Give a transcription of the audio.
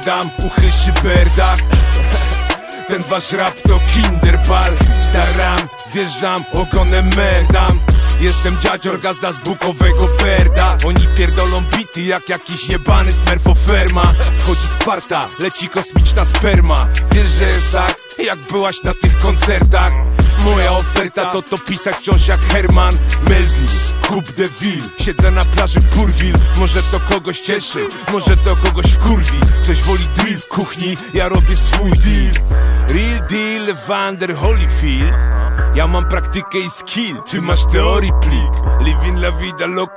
pierdam, uchyl szyberdach. Ten wasz rap to kinderbal. Taram, wjeżdżam, ogonem merdam. Jestem dziadzior, gazda z bukowego perda. Oni pierdolą bity jak jakiś jebany smerfoferma. Wchodzi Sparta, leci kosmiczna sperma. Wiesz, że jest tak, jak byłaś na tych koncertach. Moja oferta to pisać wciąż jak Herman Melville, Coupe de Ville. Siedzę na plaży Pourville. Może to kogoś cieszy, może to kogoś wkurwi. Ktoś woli drill w kuchni, ja robię swój deal. Real deal, Vander Holyfield. Ja mam praktykę i skill, ty masz teorii plik. Living la vida loca,